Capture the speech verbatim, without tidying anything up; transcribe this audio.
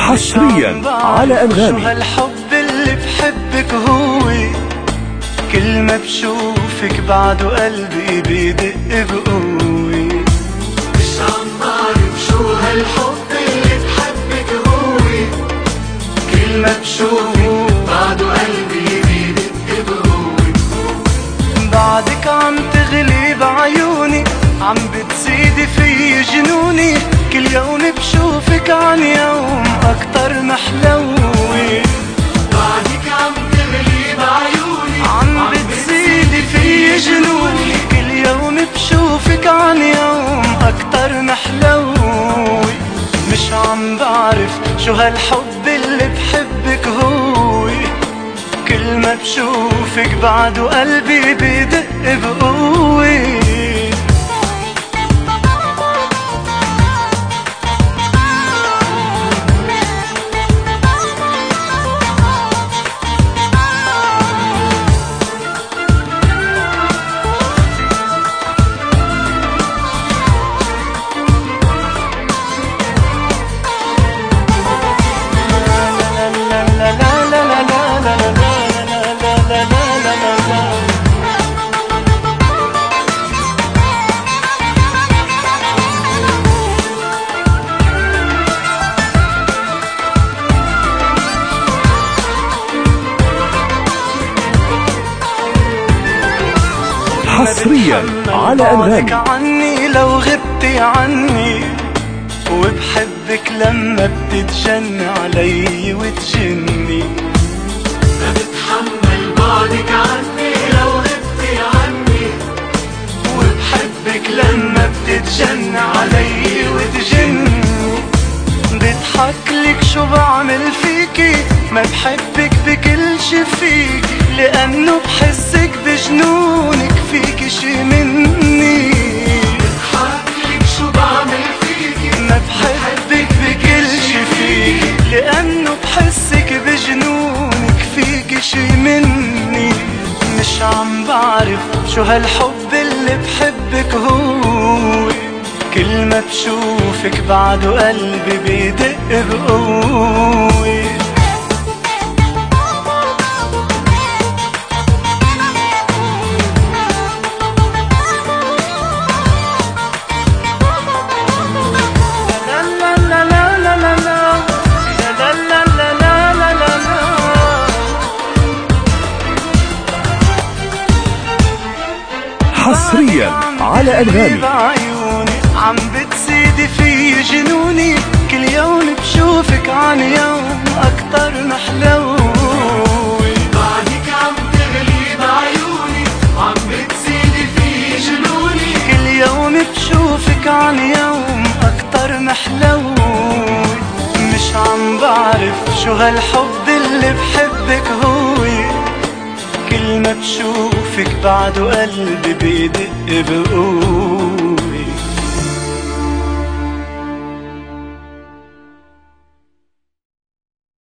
حصريا على أنغامي. شو هالحب اللي بحبك هو، كل ما بشوفك بعده قلبي بيدق بقوي. مش عم بعرف شو هالحب اللي بحبك هو، كل ما بشوفك بعده قلبي بيدق بقوي. بعدك عم تغلي بعيوني، عم بتزيدي في جنوني، كل يوم بشوفك عن يوم أكتر محلوي. بعدك عم تغلي بعيوني، عم بتزيدي في جنوني، كل يوم بشوفك عن يوم أكتر محلوي. مش عم بعرف شو هالحب اللي بحبك هو، كل ما بشوفك بعده قلبي بيدق بقوي. حصريا على أنغامي. عني لو غبتي عني، وبحبك لما بتتجن علي وتجني. ما بتحمل بعدك عني لو غبتي عني، وبحبك لما بتتجن علي وتجني. بضحك لك شو بعمل فيكي، ما بحبك بكل شي فيكي، لأنه بحسك بجنونك فيكي شي مني. بضحك لك شو بعمل فيكي، ما بحبك بكل شي فيكي، لأنه بحسك بجنونك فيكي شي مني. مش عم بعرف شو هالحب اللي بحبك هو، كل ما بشوفك بعده قلبي بيدق بقوي. حصريا على أنغامي. بعيوني عم بتزيدي في جنوني، كل يوم بشوفك عن يوم أكتر محلوي. بعدك عم تغلي بعيوني، عم بتزيدي في جنوني، كل يوم بشوفك عن يوم أكتر محلوي. مش عم بعرف شو هالحب اللي بحبك هو، كل ما بشوفك بعده قلبي بيدق بقوي.